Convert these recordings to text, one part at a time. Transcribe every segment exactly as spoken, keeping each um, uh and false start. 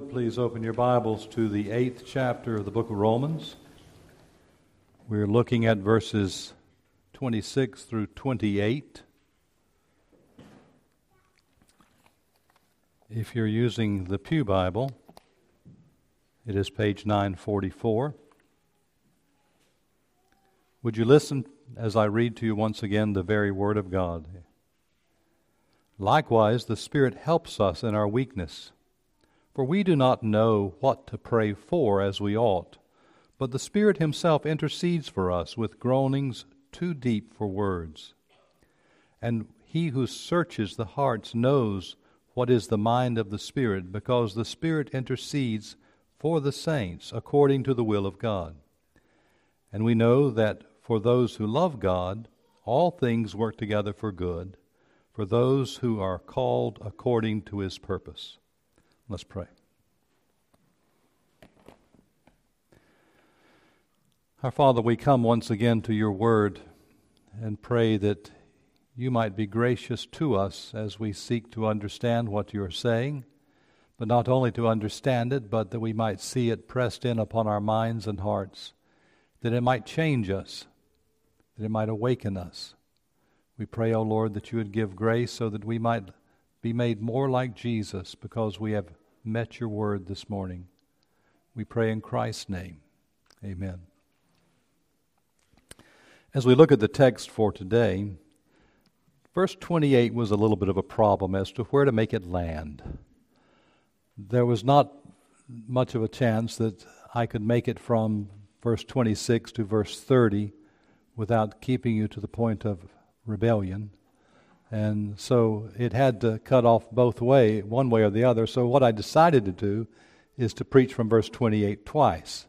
would, please open your Bibles to the eighth chapter of the book of Romans. We're looking at verses twenty-six through twenty-eight. If you're using the Pew Bible, it is page nine forty-four. Would you listen as I read to you once again the very Word of God? Likewise, the Spirit helps us in our weakness. For we do not know what to pray for as we ought, but the Spirit Himself intercedes for us with groanings too deep for words. And He who searches the hearts knows what is the mind of the Spirit, because the Spirit intercedes for the saints according to the will of God. And we know that for those who love God, all things work together for good, for those who are called according to His purpose. Let's pray. Our Father, we come once again to your word and pray that you might be gracious to us as we seek to understand what you are saying, but not only to understand it, but that we might see it pressed in upon our minds and hearts, that it might change us, that it might awaken us. We pray, O Lord, that you would give grace so that we might be made more like Jesus because we have met your word this morning. We pray in Christ's name. Amen. As we look at the text for today, verse twenty-eight was a little bit of a problem as to where to make it land. There was not much of a chance that I could make it from verse twenty-six to verse thirty without keeping you to the point of rebellion. And so it had to cut off both way, one way or the other. So what I decided to do is to preach from verse twenty-eight twice.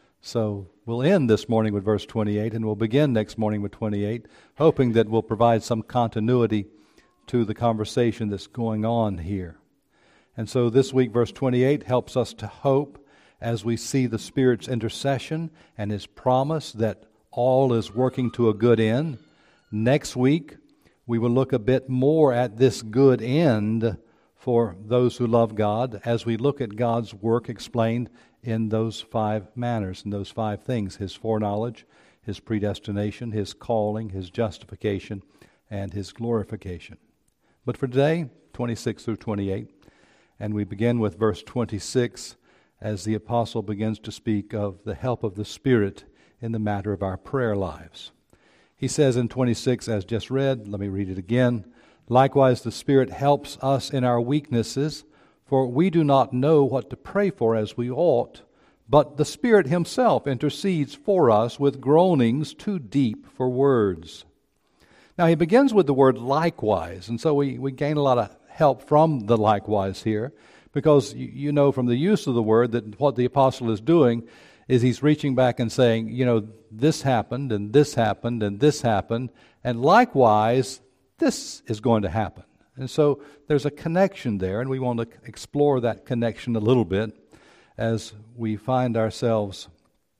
So we'll end this morning with verse twenty-eight, and we'll begin next morning with twenty-eight, hoping that we'll provide some continuity to the conversation that's going on here. And so this week, verse twenty-eight helps us to hope as we see the Spirit's intercession and His promise that all is working to a good end. Next week, we will look a bit more at this good end for those who love God as we look at God's work explained in those five manners, in those five things: His foreknowledge, His predestination, His calling, His justification, and His glorification. But for today, twenty-six through twenty-eight, and we begin with verse twenty-six as the apostle begins to speak of the help of the Spirit in the matter of our prayer lives. He says in twenty-six, as just read, let me read it again. Likewise, the Spirit helps us in our weaknesses, for we do not know what to pray for as we ought, but the Spirit Himself intercedes for us with groanings too deep for words. Now, he begins with the word likewise, and so we, we gain a lot of help from the likewise here, because you, you know from the use of the word that what the apostle is doing is he's reaching back and saying, you know, this happened, and this happened, and this happened, and likewise, this is going to happen. And so there's a connection there, and we want to explore that connection a little bit as we find ourselves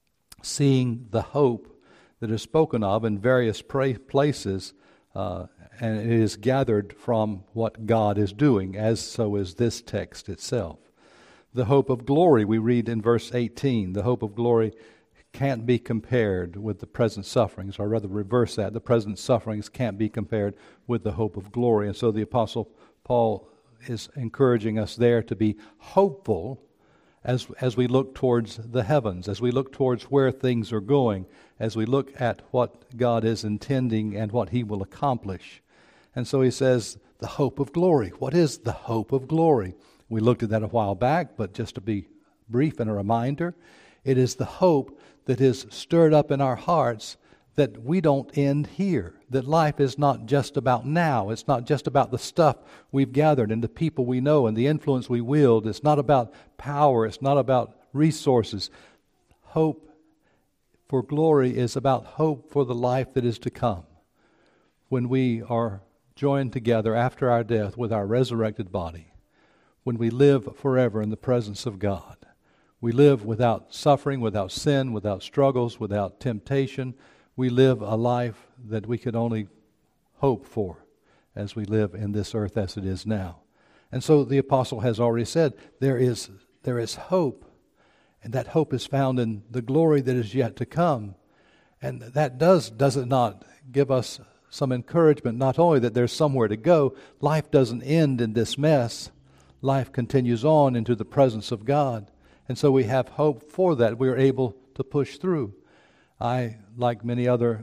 seeing the hope that is spoken of in various pra- places, uh, and it is gathered from what God is doing, as so is this text itself. The hope of glory, we read in verse eighteen, the hope of glory can't be compared with the present sufferings, or rather reverse that, the present sufferings can't be compared with the hope of glory. And so the Apostle Paul is encouraging us there to be hopeful as, as we look towards the heavens, as we look towards where things are going, as we look at what God is intending and what He will accomplish. And so he says, the hope of glory. What is the hope of glory? We looked at that a while back, but just to be brief and a reminder, it is the hope that is stirred up in our hearts that we don't end here, that life is not just about now. It's not just about the stuff we've gathered and the people we know and the influence we wield. It's not about power. It's not about resources. Hope for glory is about hope for the life that is to come, when we are joined together after our death with our resurrected body, when we live forever in the presence of God. We live without suffering, without sin, without struggles, without temptation. We live a life that we could only hope for as we live in this earth as it is now. And so the apostle has already said there is there is hope, and that hope is found in the glory that is yet to come. And that does, does it not, give us some encouragement, not only that there's somewhere to go, life doesn't end in this mess. Life continues on into the presence of God. And so we have hope for that. We are able to push through. I, like many other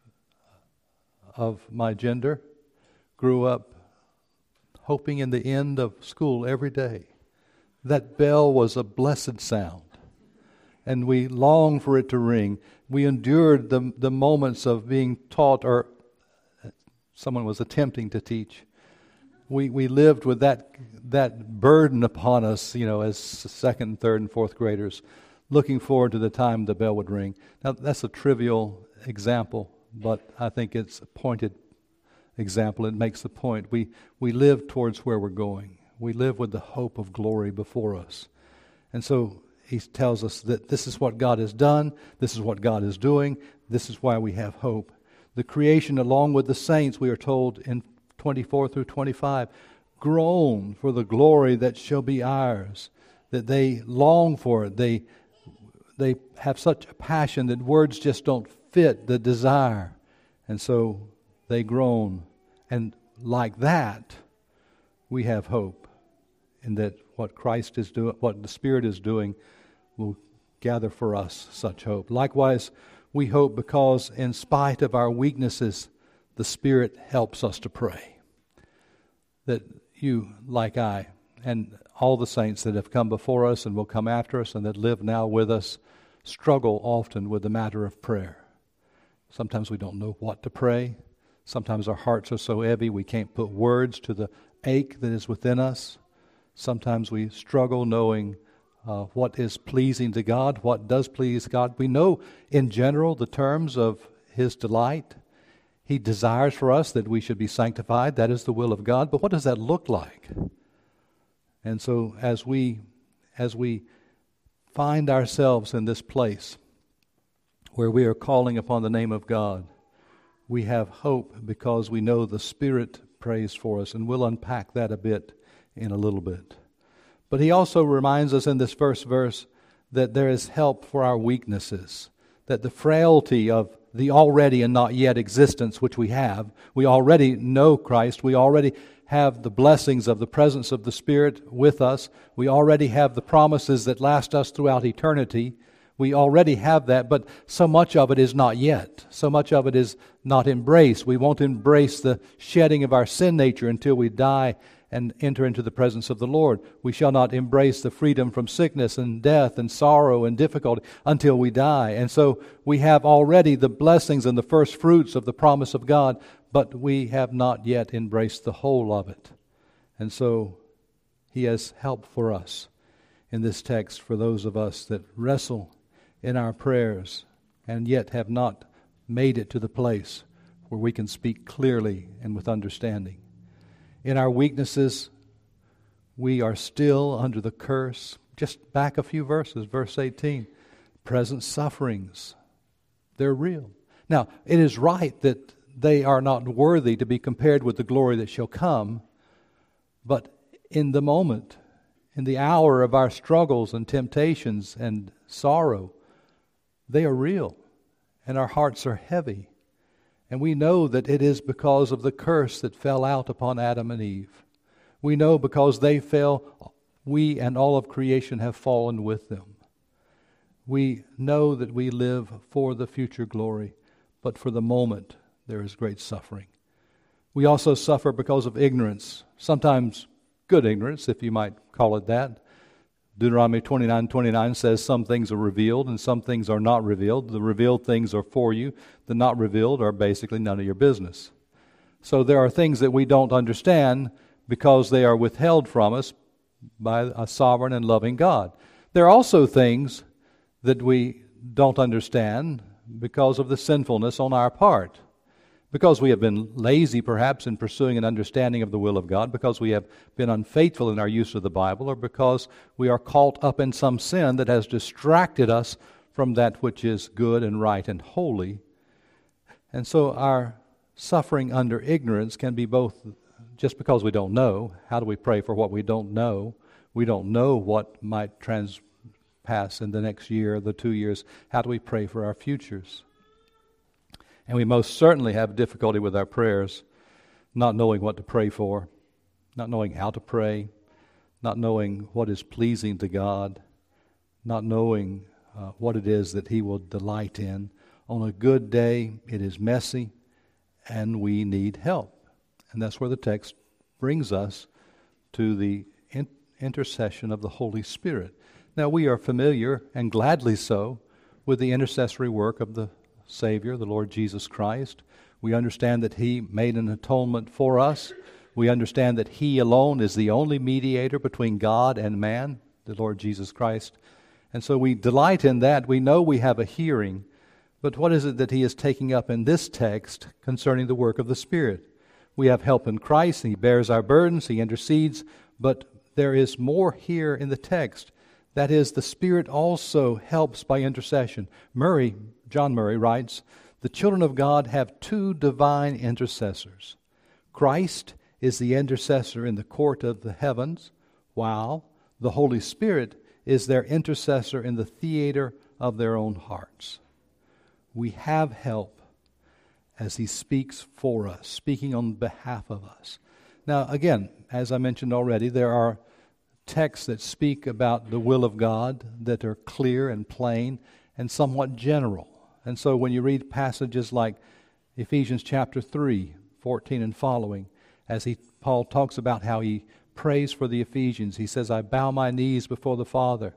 of my gender, grew up hoping in the end of school every day. That bell was a blessed sound, and we longed for it to ring. We endured the, the moments of being taught, or someone was attempting to teach. We we lived with that that burden upon us, you know, as second, third, and fourth graders, looking forward to the time the bell would ring. Now, that's a trivial example, but I think it's a pointed example. It makes the point. We we live towards where we're going. We live with the hope of glory before us. And so he tells us that this is what God has done, this is what God is doing, this is why we have hope. The creation, along with the saints, we are told in twenty-four through twenty-five, groan for the glory that shall be ours, that they long for it. They they have such a passion that words just don't fit the desire. And so they groan. And like that, we have hope in that what Christ is doing, what the Spirit is doing, will gather for us such hope. Likewise, we hope because in spite of our weaknesses, the Spirit helps us to pray. That you, like I, and all the saints that have come before us and will come after us and that live now with us, struggle often with the matter of prayer. Sometimes we don't know what to pray. Sometimes our hearts are so heavy we can't put words to the ache that is within us. Sometimes we struggle knowing uh, what is pleasing to God, what does please God. We know in general the terms of His delight. He desires for us that we should be sanctified. That is the will of God. But what does that look like? And so as we as we find ourselves in this place where we are calling upon the name of God, we have hope because we know the Spirit prays for us. And we'll unpack that a bit in a little bit. But he also reminds us in this first verse that there is help for our weaknesses, that the frailty of the already and not yet existence which we have, we already know Christ, we already have the blessings of the presence of the Spirit with us, we already have the promises that last us throughout eternity, we already have that, but so much of it is not yet. So much of it is not embraced. We won't embrace the shedding of our sin nature until we die and enter into the presence of the Lord. We shall not embrace the freedom from sickness and death and sorrow and difficulty until we die. And so we have already the blessings and the first fruits of the promise of God, but we have not yet embraced the whole of it. And so He has help for us in this text for those of us that wrestle in our prayers and yet have not made it to the place where we can speak clearly and with understanding. In our weaknesses, we are still under the curse. Just back a few verses, verse eighteen. Present sufferings, they're real. Now, it is right that they are not worthy to be compared with the glory that shall come, but in the moment, in the hour of our struggles and temptations and sorrow, they are real, and our hearts are heavy. And we know that it is because of the curse that fell out upon Adam and Eve. We know because they fell, we and all of creation have fallen with them. We know that we live for the future glory, but for the moment there is great suffering. We also suffer because of ignorance, sometimes good ignorance, if you might call it that. Deuteronomy twenty-nine twenty-nine says some things are revealed and some things are not revealed. The revealed things are for you. The not revealed are basically none of your business. So there are things that we don't understand because they are withheld from us by a sovereign and loving God. There are also things that we don't understand because of the sinfulness on our part. Because we have been lazy, perhaps, in pursuing an understanding of the will of God, because we have been unfaithful in our use of the Bible, or because we are caught up in some sin that has distracted us from that which is good and right and holy. And so our suffering under ignorance can be both just because we don't know. How do we pray for what we don't know? We don't know what might transpass in the next year, the two years. How do we pray for our futures? And we most certainly have difficulty with our prayers, not knowing what to pray for, not knowing how to pray, not knowing what is pleasing to God, not knowing uh, what it is that He will delight in. On a good day, it is messy, and we need help. And that's where the text brings us to the in- intercession of the Holy Spirit. Now, we are familiar, and gladly so, with the intercessory work of the Savior, the Lord Jesus Christ. We understand that He made an atonement for us. We understand that He alone is the only mediator between God and man, the Lord Jesus Christ. And so we delight in that. We know we have a hearing. But what is it that He is taking up in this text concerning the work of the Spirit? We have help in Christ, and He bears our burdens, He intercedes, but there is more here in the text. That is, the Spirit also helps by intercession. Murray, John Murray writes, "The children of God have two divine intercessors. Christ is the intercessor in the court of the heavens, while the Holy Spirit is their intercessor in the theater of their own hearts." We have help as He speaks for us, speaking on behalf of us. Now, again, as I mentioned already, there are texts that speak about the will of God that are clear and plain and somewhat general. And so when you read passages like Ephesians chapter three, fourteen and following, as he Paul talks about how he prays for the Ephesians, he says, "I bow my knees before the Father,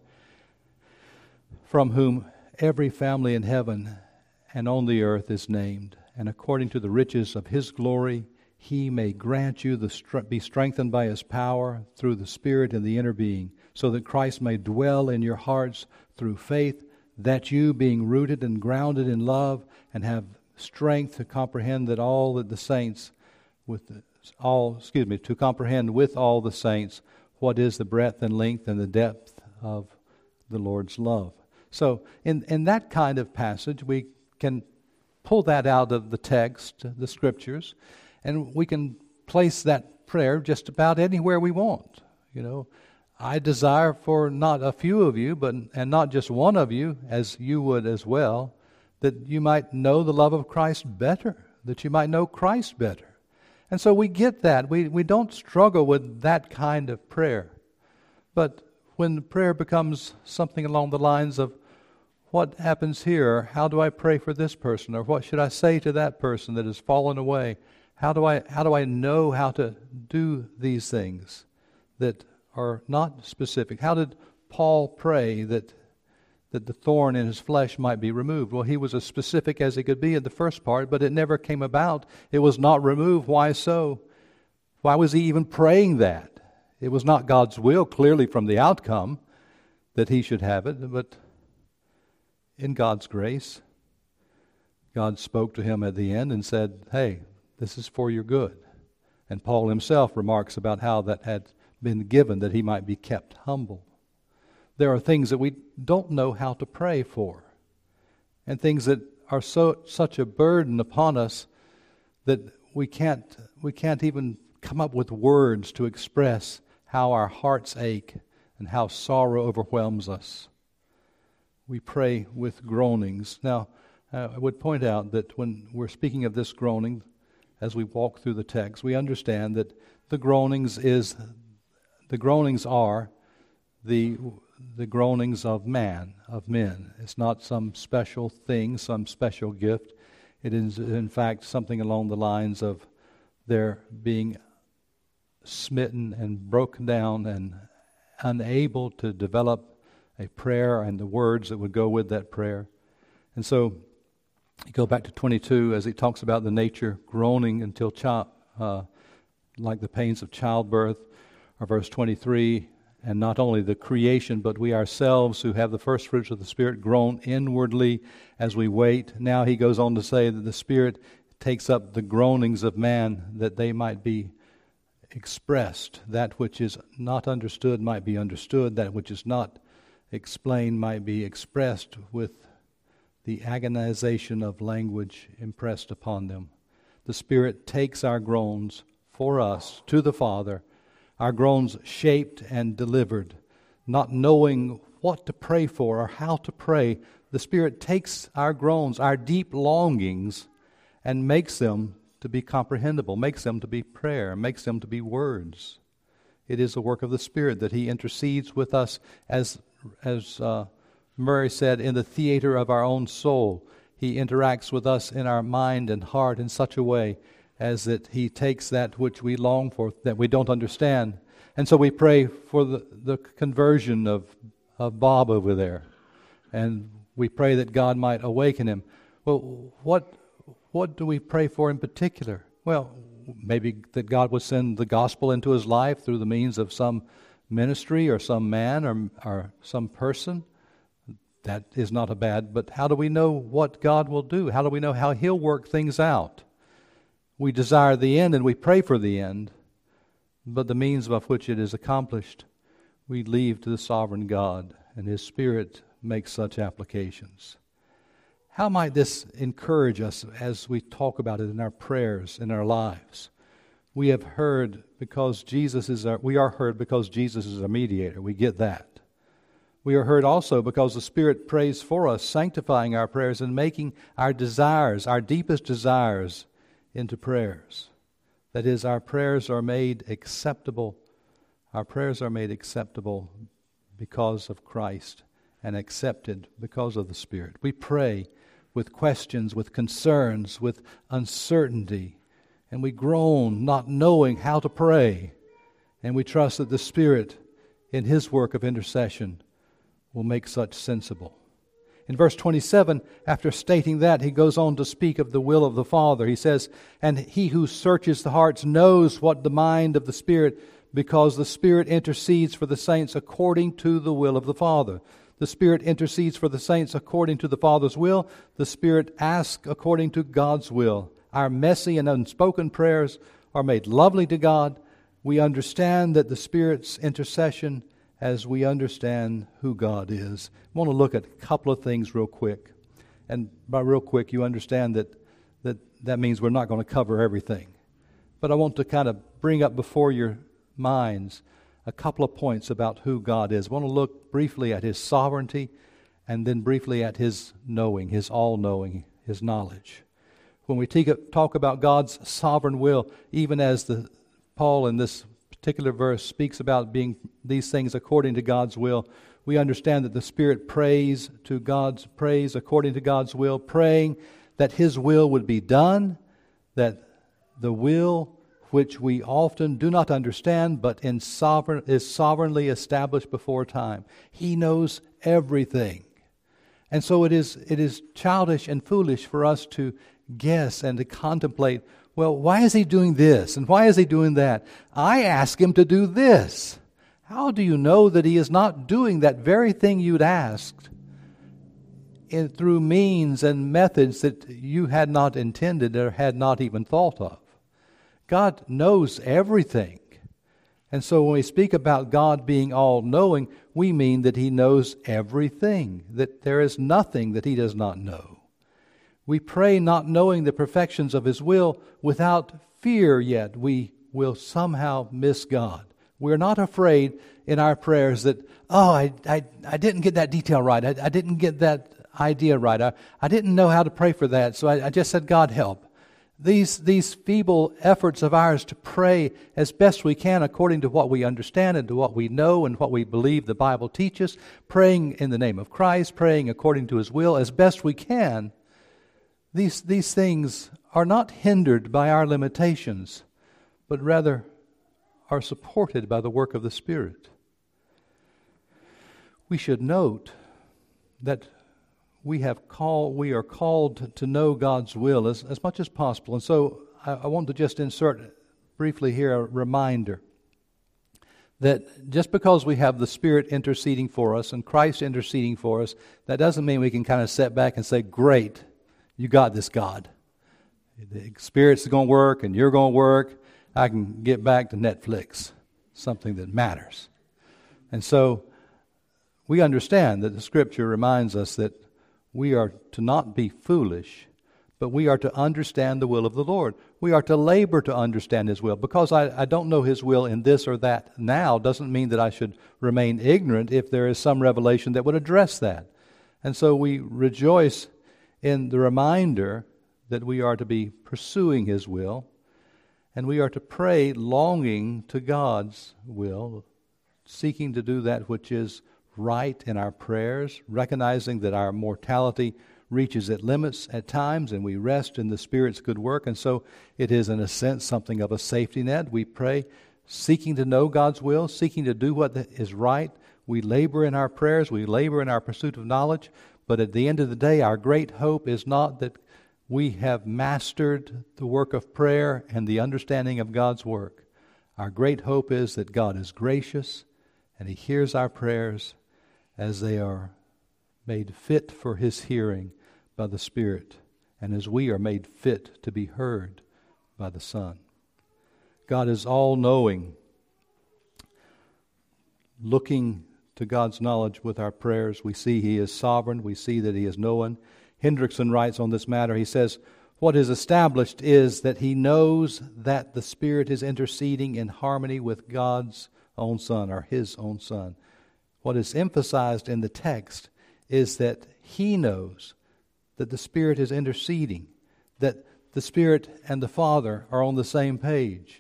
from whom every family in heaven and on the earth is named, and according to the riches of His glory, He may grant you the be strengthened by His power through the Spirit in the inner being, so that Christ may dwell in your hearts through faith, that you, being rooted and grounded in love, and have strength to comprehend that all that the saints with the, all excuse me to comprehend with all the saints what is the breadth and length and the depth of the Lord's love." So, in in that kind of passage, we can pull that out of the text, the Scriptures, and we can place that prayer just about anywhere we want. You know, I desire for not a few of you, but and not just one of you, as you would as well, that you might know the love of Christ better, that you might know Christ better. And so we get that. We we don't struggle with that kind of prayer. But when the prayer becomes something along the lines of, what happens here? How do I pray for this person? Or what should I say to that person that has fallen away? How do I how do I know how to do these things that are not specific? How did Paul pray that that the thorn in his flesh might be removed? Well, he was as specific as he could be in the first part, but it never came about. It was not removed. Why so? Why was he even praying that? It was not God's will, clearly from the outcome, that he should have it, but in God's grace, God spoke to him at the end and said, "Hey, this is for your good." And Paul himself remarks about how that had been given that he might be kept humble. There are things that we don't know how to pray for, and things that are so such a burden upon us that we can't we can't even come up with words to express how our hearts ache and how sorrow overwhelms us. We pray with groanings. Now, uh, I would point out that when we're speaking of this groaning, as we walk through the text, we understand that the groanings is the groanings are the the groanings of man, of men. It's not some special thing, some special gift. It is, in fact, something along the lines of their being smitten and broken down and unable to develop a prayer and the words that would go with that prayer. And so you go back to twenty-two as he talks about the nature groaning until child, uh, like the pains of childbirth, or verse twenty-three, and not only the creation, but we ourselves who have the first fruits of the Spirit groan inwardly as we wait. Now he goes on to say that the Spirit takes up the groanings of man that they might be expressed. That which is not understood might be understood. That which is not explained might be expressed with the agonization of language impressed upon them. The Spirit takes our groans for us to the Father, our groans shaped and delivered, not knowing what to pray for or how to pray. The Spirit takes our groans, our deep longings, and makes them to be comprehensible, makes them to be prayer, makes them to be words. It is the work of the Spirit that He intercedes with us, as as uh, Murray said, in the theater of our own soul. He interacts with us in our mind and heart in such a way as that He takes that which we long for, that we don't understand. And so we pray for the, the conversion of, of Bob over there. And we pray that God might awaken him. Well, what what do we pray for in particular? Well, maybe that God would send the gospel into his life through the means of some ministry or some man or, or some person. That is not a bad, but how do we know what God will do? How do we know how He'll work things out? We desire the end and we pray for the end, but the means by which it is accomplished, we leave to the sovereign God, and His Spirit makes such applications. How might this encourage us as we talk about it in our prayers, in our lives? We have heard because Jesus is our, we are heard because Jesus is our mediator. We get that. We are heard also because the Spirit prays for us, sanctifying our prayers and making our desires, our deepest desires, into prayers. That is, our prayers are made acceptable. Our prayers are made acceptable because of Christ and accepted because of the Spirit. We pray with questions, with concerns, with uncertainty, and we groan not knowing how to pray. And we trust that the Spirit, in His work of intercession, will make such sensible. In verse twenty-seven, after stating that, he goes on to speak of the will of the Father. He says, "And He who searches the hearts knows what the mind of the Spirit, because the Spirit intercedes for the saints according to the will of the Father." The Spirit intercedes for the saints according to the Father's will. The Spirit asks according to God's will. Our messy and unspoken prayers are made lovely to God. We understand that the Spirit's intercession as we understand who God is. I want to look at a couple of things real quick. And by real quick, you understand that that, that means we're not going to cover everything. But I want to kind of bring up before your minds a couple of points about who God is. I want to look briefly at His sovereignty and then briefly at His knowing, His all-knowing, His knowledge. When we talk about God's sovereign will, even as the Paul in this particular verse speaks about being these things according to God's will, we understand that the Spirit prays to God's praise according to God's will, praying that His will would be done, that the will which we often do not understand, but in sovereign is sovereignly established before time. He knows everything. And so it is it is childish and foolish for us to guess and to contemplate, well, why is He doing this? And why is He doing that? I ask Him to do this. How do you know that He is not doing that very thing you'd asked in, through means and methods that you had not intended or had not even thought of? God knows everything. And so when we speak about God being all-knowing, we mean that He knows everything, that there is nothing that He does not know. We pray not knowing the perfections of His will without fear, yet we will somehow miss God. We're not afraid in our prayers that, oh, I I, I didn't get that detail right. I, I didn't get that idea right. I, I didn't know how to pray for that, so I, I just said, God help. These these feeble efforts of ours to pray as best we can according to what we understand and to what we know and what we believe the Bible teaches, praying in the name of Christ, praying according to His will as best we can, these, these things are not hindered by our limitations, but rather are supported by the work of the Spirit. We should note that We have call, we are called to know God's will as, as much as possible. And so I, I want to just insert briefly here a reminder that just because we have the Spirit interceding for us and Christ interceding for us, that doesn't mean we can kind of sit back and say, great, you got this, God. The Spirit's going to work and you're going to work. I can get back to Netflix, something that matters. And so we understand that the Scripture reminds us that we are to not be foolish, but we are to understand the will of the Lord. We are to labor to understand His will. Because I, I don't know His will in this or that now doesn't mean that I should remain ignorant if there is some revelation that would address that. And so we rejoice in the reminder that we are to be pursuing His will, and we are to pray longing to God's will, seeking to do that which is right in our prayers, recognizing that our mortality reaches its limits at times, and we rest in the Spirit's good work. And so it is, in a sense, something of a safety net. We pray seeking to know God's will, seeking to do what is right. We labor in our prayers, we labor in our pursuit of knowledge, but at the end of the day, our great hope is not that we have mastered the work of prayer and the understanding of God's work. Our great hope is that God is gracious and He hears our prayers as they are made fit for His hearing by the Spirit, and as we are made fit to be heard by the Son. God is all-knowing. Looking to God's knowledge with our prayers, we see He is sovereign. We see that He is known. Hendrickson writes on this matter, he says, "What is established is that He knows that the Spirit is interceding in harmony with God's own Son, or His own Son. What is emphasized in the text is that He knows that the Spirit is interceding, that the Spirit and the Father are on the same page.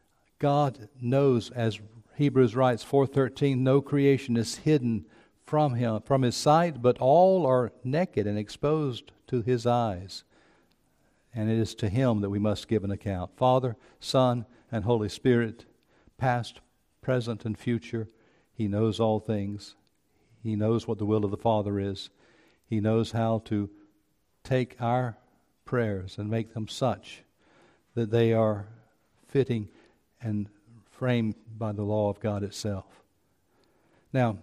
God knows, as Hebrews writes, four thirteen, no creation is hidden from Him, from His sight, but all are naked and exposed to His eyes. And it is to Him that we must give an account. Father, Son, and Holy Spirit, past, present, and future, He knows all things. He knows what the will of the Father is. He knows how to take our prayers and make them such that they are fitting and framed by the law of God itself. Now,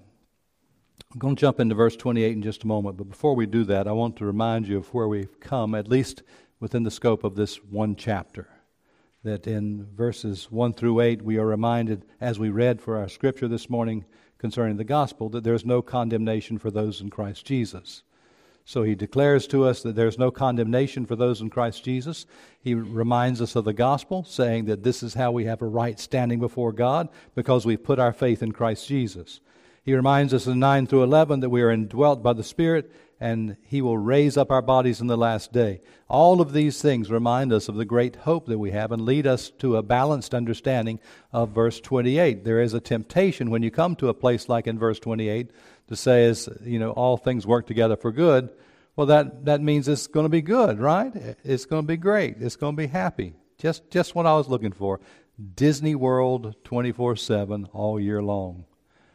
I'm going to jump into verse twenty-eight in just a moment, but before we do that, I want to remind you of where we've come, at least within the scope of this one chapter. That in verses one through eight, we are reminded, as we read for our scripture this morning concerning the gospel, that there is no condemnation for those in Christ Jesus. So He declares to us that there is no condemnation for those in Christ Jesus. He reminds us of the gospel, saying that this is how we have a right standing before God, because we've put our faith in Christ Jesus. He reminds us in nine through eleven that we are indwelt by the Spirit, and He will raise up our bodies in the last day. All of these things remind us of the great hope that we have and lead us to a balanced understanding of verse twenty-eight. There is a temptation when you come to a place like in verse twenty-eight to say, as you know, all things work together for good. Well, that, that means it's going to be good, right? It's going to be great. It's going to be happy. Just, just what I was looking for. Disney World twenty-four seven all year long.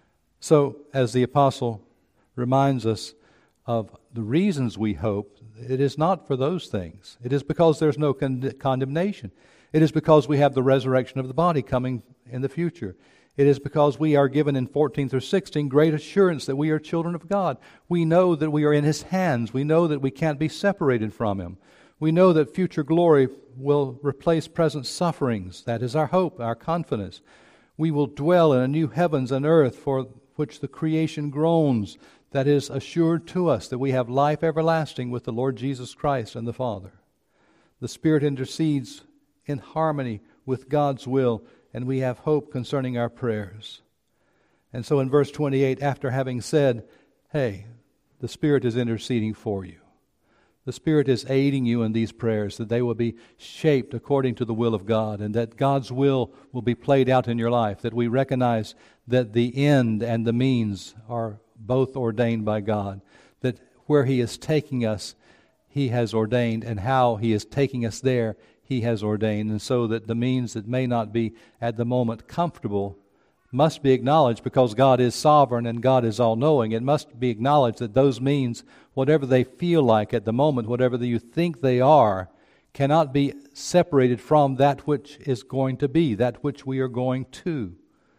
So, as the apostle reminds us of the reasons we hope, it is not for those things. It is because there's no con- condemnation. It is because we have the resurrection of the body coming in the future. It is because we are given in fourteen through sixteen great assurance that we are children of God. We know that we are in His hands. We know that we can't be separated from Him. We know that future glory will replace present sufferings. That is our hope, our confidence. We will dwell in a new heavens and earth for which the creation groans. That is assured to us that we have life everlasting with the Lord Jesus Christ and the Father. The Spirit intercedes in harmony with God's will, and we have hope concerning our prayers. And so in verse twenty-eight, after having said, hey, the Spirit is interceding for you. The Spirit is aiding you in these prayers, that they will be shaped according to the will of God, and that God's will will be played out in your life, that we recognize that the end and the means are both ordained by God, that where He is taking us, He has ordained, and how He is taking us there, He has ordained, and so that the means that may not be at the moment comfortable must be acknowledged, because God is sovereign and God is all-knowing. It must be acknowledged that those means, whatever they feel like at the moment, whatever you think they are, cannot be separated from that which is going to be, that which we are going to.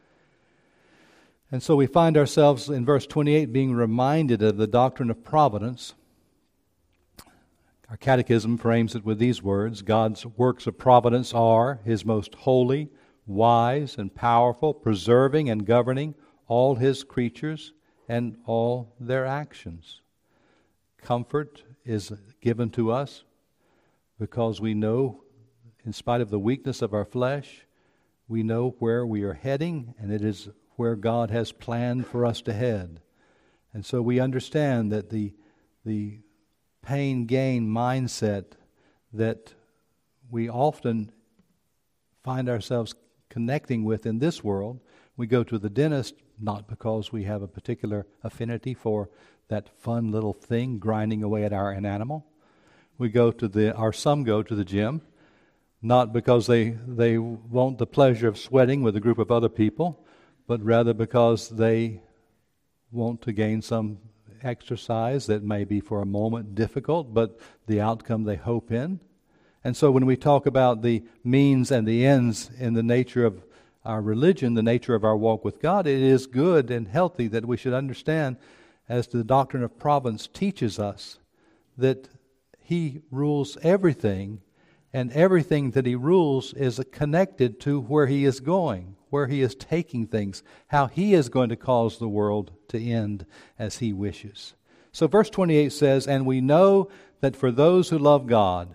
And so we find ourselves in verse twenty-eight being reminded of the doctrine of providence. Our catechism frames it with these words: God's works of providence are His most holy, wise, and powerful, preserving and governing all His creatures and all their actions. Comfort is given to us because we know, in spite of the weakness of our flesh, we know where we are heading, and it is where God has planned for us to head. And so we understand that the the pain-gain mindset that we often find ourselves connecting with in this world. We go to the dentist not because we have a particular affinity for that fun little thing grinding away at our enamel. We go to the, or some go to the gym, not because they, they want the pleasure of sweating with a group of other people, but rather because they want to gain some exercise that may be for a moment difficult, but the outcome they hope in. And so when we talk about the means and the ends in the nature of our religion, the nature of our walk with God, it is good and healthy that we should understand, as the doctrine of providence teaches us, that He rules everything, and everything that He rules is connected to where He is going, where He is taking things, how He is going to cause the world to end as He wishes. So verse twenty-eight says, "And we know that for those who love God,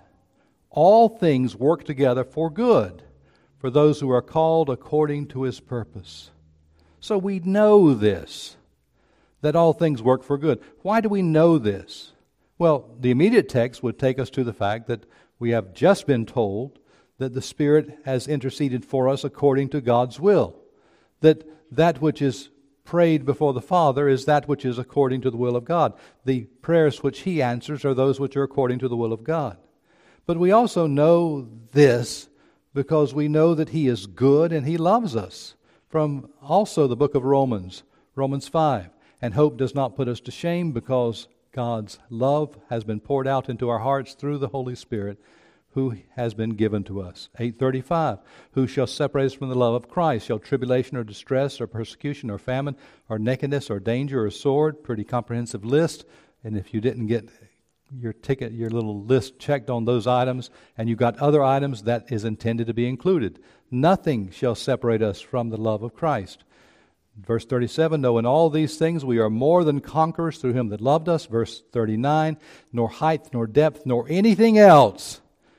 all things work together for good, for those who are called according to His purpose." So we know this, that all things work for good. Why do we know this? Well, the immediate text would take us to the fact that we have just been told that the Spirit has interceded for us according to God's will. That that which is prayed before the Father is that which is according to the will of God. The prayers which He answers are those which are according to the will of God. But we also know this because we know that He is good and He loves us. From also the book of Romans, Romans five. "And hope does not put us to shame, because God's love has been poured out into our hearts through the Holy Spirit, who has been given to us." eight thirty-five, "Who shall separate us from the love of Christ? Shall tribulation or distress or persecution or famine or nakedness or danger or sword?" Pretty comprehensive list. And if you didn't get your ticket, your little list checked on those items, and you got other items, that is intended to be included. "Nothing shall separate us from the love of Christ." Verse thirty-seven, "No, in all these things we are more than conquerors through Him that loved us." Verse thirty-nine, "Nor height, nor depth, nor anything else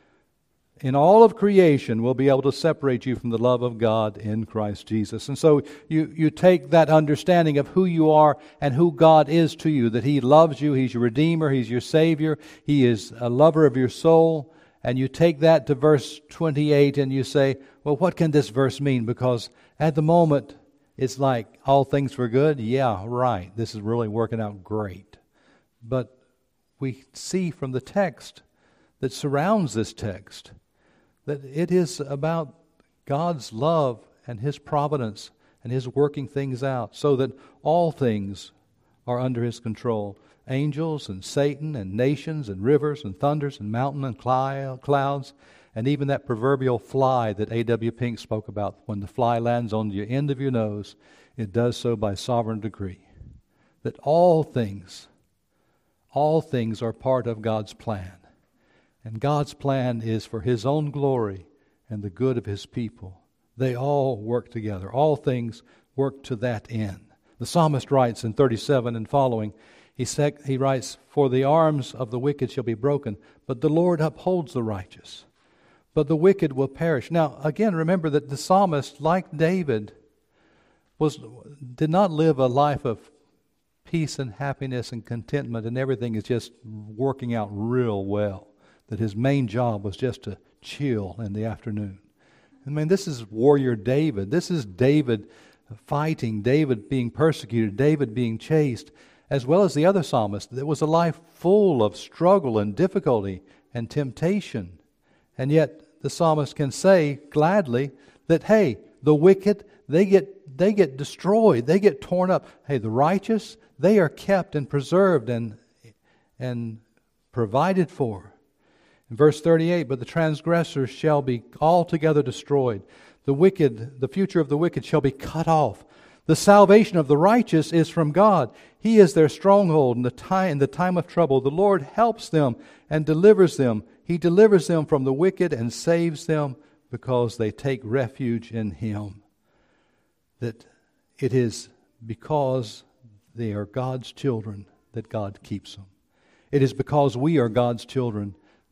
in all of creation will be able to separate you from the love of God in Christ Jesus." And so you, you take that understanding of who you are and who God is to you, that He loves you, He's your Redeemer, He's your Savior, He is a lover of your soul, and you take that to verse twenty-eight and you say, well, what can this verse mean? Because at the moment, it's like all things were good. Yeah, right. This is really working out great. But we see from the text that surrounds this text that it is about God's love and His providence and His working things out so that all things are under His control. Angels and Satan and nations and rivers and thunders and mountain and clouds, and even that proverbial fly that A W Pink spoke about. When the fly lands on the end of your nose, it does so by sovereign decree. That all things, all things are part of God's plan. And God's plan is for His own glory and the good of His people. They all work together. All things work to that end. The psalmist writes in thirty-seven and following, he, sec- he writes, "For the arms of the wicked shall be broken, but the Lord upholds the righteous. But the wicked will perish." Now, again, remember that the psalmist, like David, was did not live a life of peace and happiness and contentment and everything is just working out real well. That his main job was just to chill in the afternoon. I mean, this is warrior David. This is David fighting, David being persecuted, David being chased, as well as the other psalmists. It was a life full of struggle and difficulty and temptation. And yet the psalmist can say gladly that, hey, the wicked, they get they get destroyed, they get torn up. Hey, the righteous, they are kept and preserved and and provided for. In verse thirty-eight, "But the transgressors shall be altogether destroyed. The wicked, the future of the wicked shall be cut off. The salvation of the righteous is from God. He is their stronghold in the time, in the time of trouble. The Lord helps them and delivers them. He delivers them from the wicked and saves them because they take refuge in Him." That it is because they are God's children that God keeps them. It is because we are God's children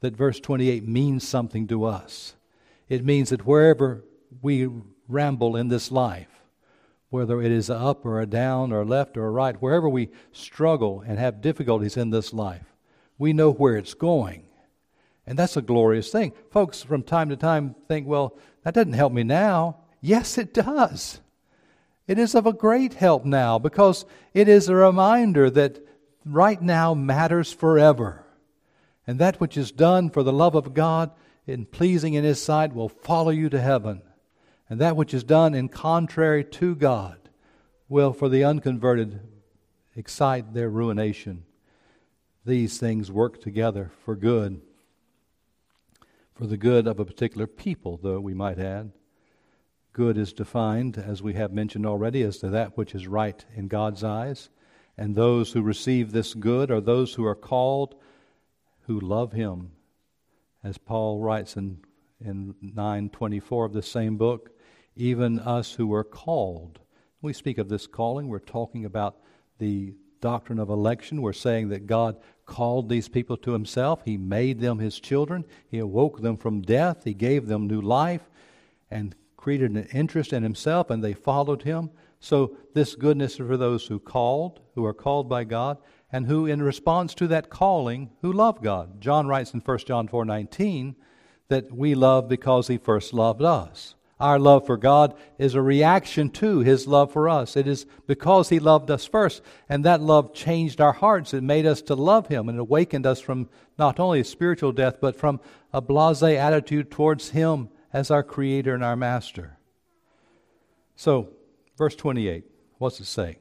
that verse twenty-eight means something to us. It means that wherever we ramble in this life, whether it is a up or a down or a left or a right, wherever we struggle and have difficulties in this life, we know where it's going. And that's a glorious thing. Folks from time to time think, well, that doesn't help me now. Yes, it does. It is of a great help now because it is a reminder that right now matters forever. And that which is done for the love of God and pleasing in His sight will follow you to heaven. And that which is done in contrary to God will, for the unconverted, excite their ruination. These things work together for good, for the good of a particular people, though we might add. Good is defined, as we have mentioned already, as to that which is right in God's eyes. And those who receive this good are those who are called, who love Him. As Paul writes in, in nine twenty-four of the same book, even us who were called. When we speak of this calling, we're talking about the doctrine of election. We're saying that God called these people to Himself. He made them His children. He awoke them from death. He gave them new life and created an interest in Himself, and they followed Him. So this goodness is for those who called, who are called by God, and who in response to that calling, who love God. John writes in First John four nineteen that we love because He first loved us. Our love for God is a reaction to His love for us. It is because He loved us first, and that love changed our hearts. It made us to love Him and awakened us from not only spiritual death, but from a blasé attitude towards Him as our Creator and our Master. So, verse twenty-eight, what's it say?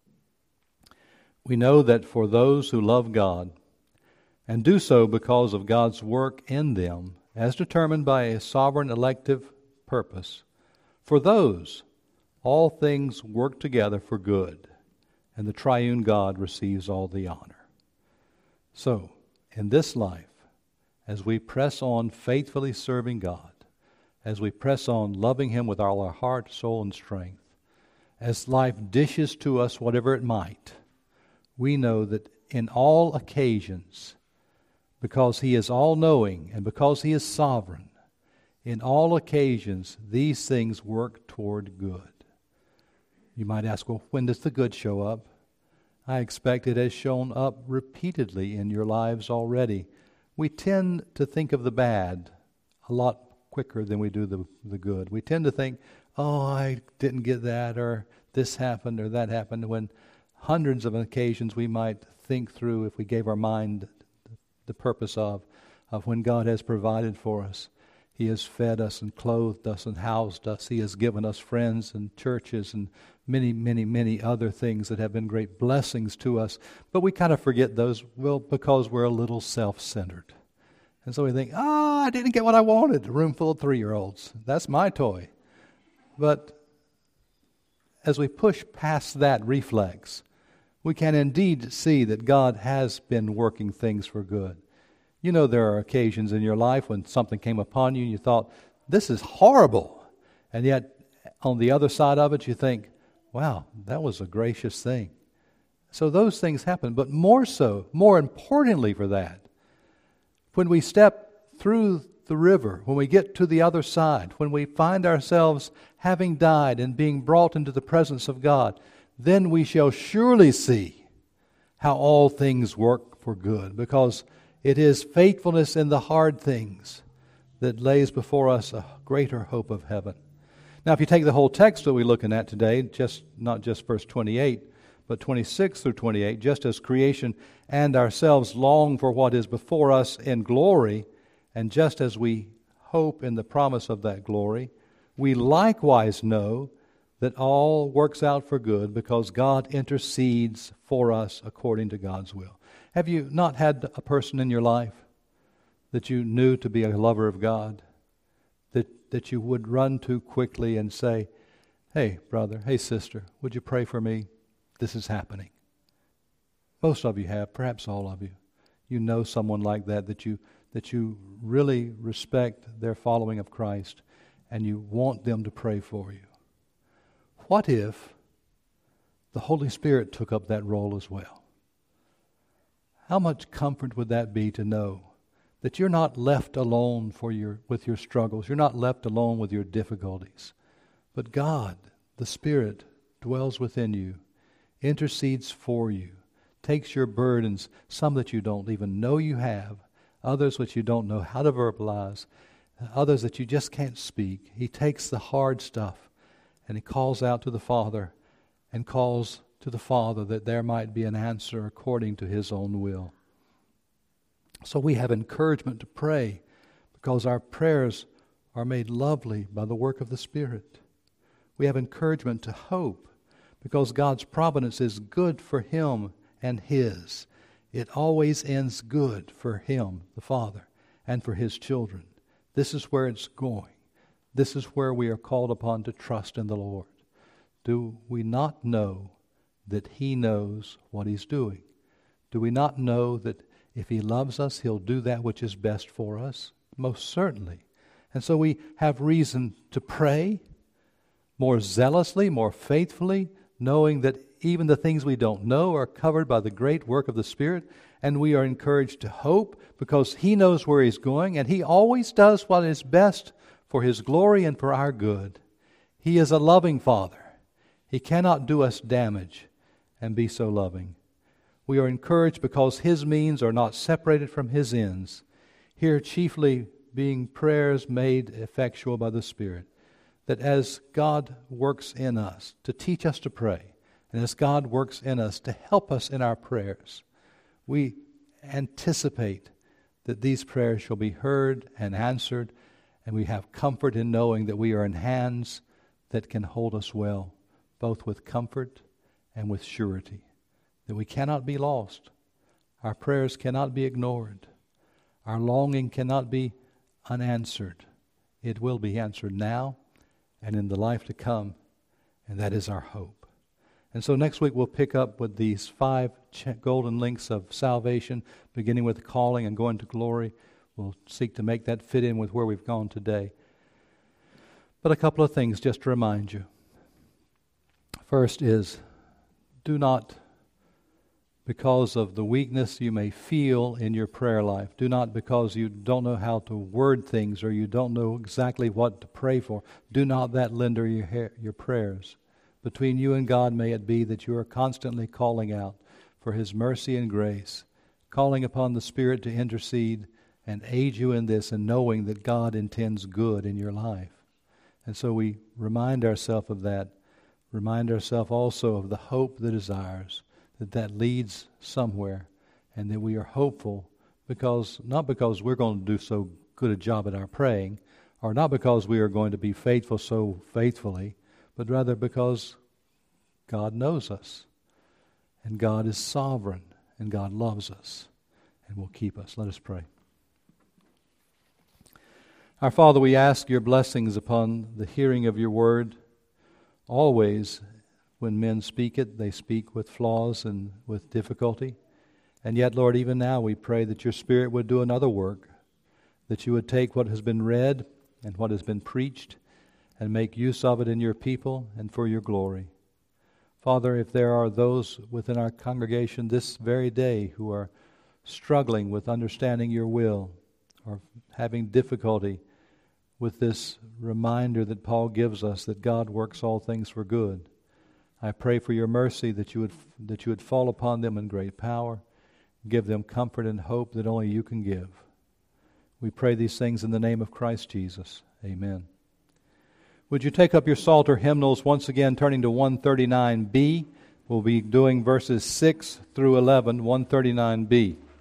We know that for those who love God, and do so because of God's work in them, as determined by a sovereign elective purpose, for those, all things work together for good, and the triune God receives all the honor. So, in this life, as we press on faithfully serving God, as we press on loving Him with all our heart, soul, and strength, as life dishes to us whatever it might, we know that in all occasions, because He is all-knowing and because He is sovereign, in all occasions, these things work toward good. You might ask, well, when does the good show up? I expect it has shown up repeatedly in your lives already. We tend to think of the bad a lot quicker than we do the, the good. We tend to think, oh, I didn't get that, or this happened, or that happened, when hundreds of occasions we might think through, if we gave our mind the purpose of, of when God has provided for us. He has fed us and clothed us and housed us. He has given us friends and churches and many, many, many other things that have been great blessings to us. But we kind of forget those, well, because we're a little self-centered. And so we think, oh, I didn't get what I wanted. A room full of three-year-olds. That's my toy. But as we push past that reflex, we can indeed see that God has been working things for good. You know, there are occasions in your life when something came upon you and you thought, this is horrible. And yet, on the other side of it, you think, wow, that was a gracious thing. So those things happen. But more so, more importantly for that, when we step through the river, when we get to the other side, when we find ourselves having died and being brought into the presence of God, then we shall surely see how all things work for good, because it is faithfulness in the hard things that lays before us a greater hope of heaven. Now, if you take the whole text that we're looking at today, just not just verse twenty-eight, but twenty-six through twenty-eight, just as creation and ourselves long for what is before us in glory, and just as we hope in the promise of that glory, we likewise know that all works out for good because God intercedes for us according to God's will. Have you not had a person in your life that you knew to be a lover of God, that, that you would run to quickly and say, hey, brother, hey, sister, would you pray for me? This is happening. Most of you have, perhaps all of you. You know someone like that, that you that you really respect their following of Christ, and you want them to pray for you. What if the Holy Spirit took up that role as well? How much comfort would that be to know that you're not left alone for your, with your struggles. You're not left alone with your difficulties. But God, the Spirit, dwells within you, intercedes for you, takes your burdens, some that you don't even know you have, others which you don't know how to verbalize, others that you just can't speak. He takes the hard stuff and He calls out to the Father and calls to the Father that there might be an answer according to His own will. So we have encouragement to pray because our prayers are made lovely by the work of the Spirit. We have encouragement to hope because God's providence is good for Him and His. It always ends good for Him, the Father, and for His children. This is where it's going. This is where we are called upon to trust in the Lord. Do we not know that He knows what He's doing? Do we not know that if He loves us, He'll do that which is best for us? Most certainly. And so we have reason to pray more zealously, more faithfully, knowing that even the things we don't know are covered by the great work of the Spirit, and we are encouraged to hope because He knows where He's going, and He always does what is best for His glory and for our good. He is a loving Father. He cannot do us damage and be so loving. We are encouraged because His means are not separated from His ends, here chiefly being prayers made effectual by the Spirit, that as God works in us to teach us to pray, and as God works in us to help us in our prayers, we anticipate that these prayers shall be heard and answered, and we have comfort in knowing that we are in hands that can hold us well, both with comfort and with surety, that we cannot be lost. Our prayers cannot be ignored. Our longing cannot be unanswered. It will be answered now and in the life to come, and that is our hope. And so next week we'll pick up with these five golden links of salvation, beginning with calling and going to glory. We'll seek to make that fit in with where we've gone today. But a couple of things just to remind you. First is, do not, because of the weakness you may feel in your prayer life, do not because you don't know how to word things or you don't know exactly what to pray for, do not that hinder your, your prayers. Between you and God may it be that you are constantly calling out for His mercy and grace, calling upon the Spirit to intercede and aid you in this, and knowing that God intends good in your life. And so we remind ourselves of that, remind ourselves also of the hope that is ours, that that leads somewhere, and that we are hopeful, because not because we're going to do so good a job at our praying, or not because we are going to be faithful so faithfully, but rather because God knows us, and God is sovereign, and God loves us, and will keep us. Let us pray. Our Father, we ask your blessings upon the hearing of your word. Always, when men speak it, they speak with flaws and with difficulty. And yet, Lord, even now we pray that your Spirit would do another work, that you would take what has been read and what has been preached and make use of it in your people and for your glory. Father, if there are those within our congregation this very day who are struggling with understanding your will or having difficulty with this reminder that Paul gives us that God works all things for good, I pray for your mercy that you would that you would fall upon them in great power, give them comfort and hope that only you can give. We pray these things in the name of Christ Jesus. Amen. Would you take up your Psalter hymnals once again, turning to one thirty-nine B? We'll be doing verses six through eleven, one thirty-nine B.